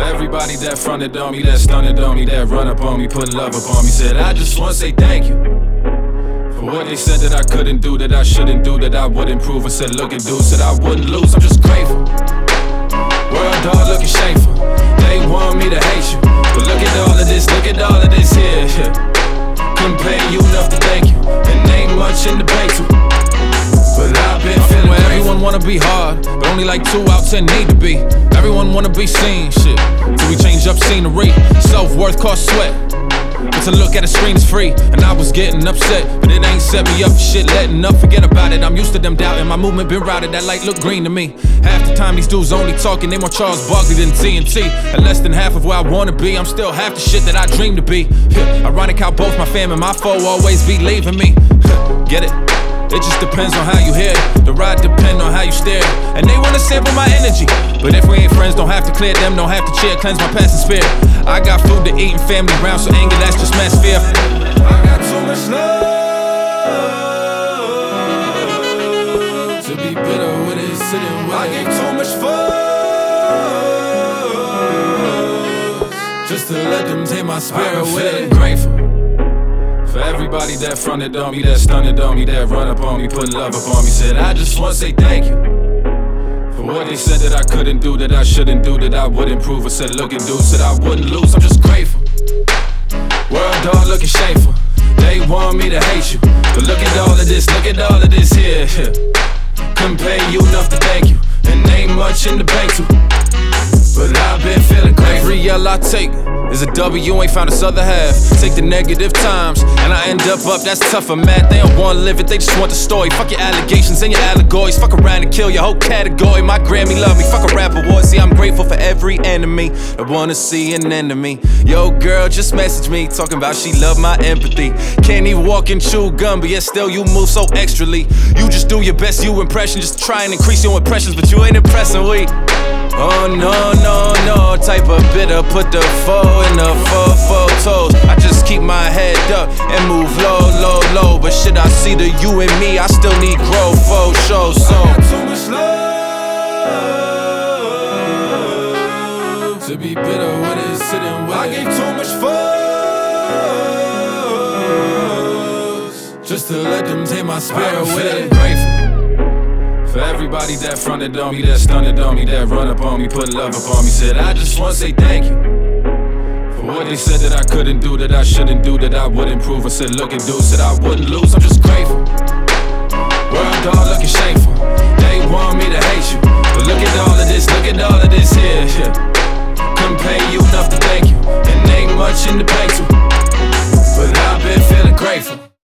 everybody that fronted on me, that stunted on me, that run up on me, put love up on me. Said I just wanna say thank you for what they said that I couldn't do, that I shouldn't do, that I would improve. I said look and do, said I wouldn't lose. I'm just grateful. World dog looking shameful. They want me to hate you, but look at all of this, look at all of this here. Couldn't pay you enough to thank you, and ain't much in the bank too. But I've been feeling where everyone wanna be hard, but only like 2 out 10 need to be. Everyone wanna be seen, shit, till we change up scenery. Self-worth costs sweat, but to look at a screen is free. And I was getting upset, but it ain't set me up for shit, letting up, forget about it. I'm used to them doubting, my movement been routed, that light look green to me. Half the time these dudes only talking, they more Charles Barkley than TNT. At less than half of where I wanna be, I'm still half the shit that I dream to be. Ironic how both my fam and my foe always be leaving me. Get it? It just depends on how you hear it. The ride depend on how you stare. And they wanna sample my energy, but if we ain't friends, don't have to clear them, don't have to cheer, cleanse my past and spirit. I got food to eat and family around, so anger, that's just mass fear. I got too much love to be bitter with it, sitting with it. I gave too much fuss just to let them take my spirit with it. Grateful for everybody that fronted on me, that stunted on me, that run up on me, put love up on me. Said I just wanna say thank you for what they said that I couldn't do, that I shouldn't do, that I would improve. I said look and do, said I wouldn't lose. I'm just grateful. World dog looking shameful. They want me to hate you, but look at all of this, look at all of this here. Couldn't pay you enough to thank you, and ain't much in the bank too. But I've been feeling great. Every L I take is a W, ain't found its other half. Take the negative times, and I end up, that's tougher math. They don't wanna live it, they just want the story. Fuck your allegations and your allegories, fuck around and kill your whole category. My Grammy love me, fuck a rap award. See, I'm grateful for every enemy that wanna see an end to me. Yo, girl, just message me, talking about she love my empathy. Can't even walk and chew gum, but yet still you move so extrally. You just do your best, you impression, just try and increase your impressions, but you ain't impressing, we. Oh no, no, no, type of bitter, put the foe in the four photos. I just keep my head up and move low, low, low. But shit, I see the you and me, I still need growth for sure. So I got too much love to be bitter with it, sitting with it. I gave too much fuss just to let them take my spirit with it. Grateful for everybody that fronted on me, that stunted on me, that run up on me, put love up on me. Said I just wanna say thank you for what they said that I couldn't do, that I shouldn't do, that I would improve. I said look and do, said I wouldn't lose. I'm just grateful. World dog looking shameful. They want me to hate you, but look at all of this, look at all of this here. Couldn't pay you enough to thank you, and ain't much in the bank too.